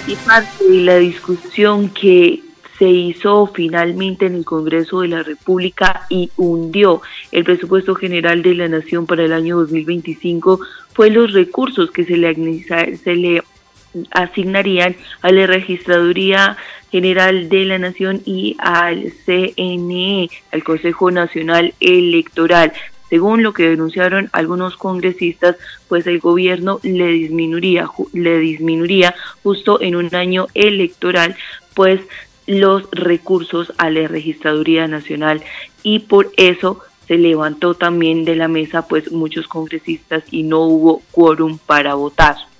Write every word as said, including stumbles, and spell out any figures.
Y parte de la discusión que se hizo finalmente en el Congreso de la República y hundió el presupuesto general de la Nación para el año dos mil veinticinco fue los recursos que se le, se le asignarían a la Registraduría General de la Nación y al C N E, al Consejo Nacional Electoral. Según lo que denunciaron algunos congresistas, pues el gobierno le disminuiría, le disminuiría justo en un año electoral, pues los recursos a la Registraduría Nacional, y por eso se levantó también de la mesa pues muchos congresistas y no hubo quórum para votar.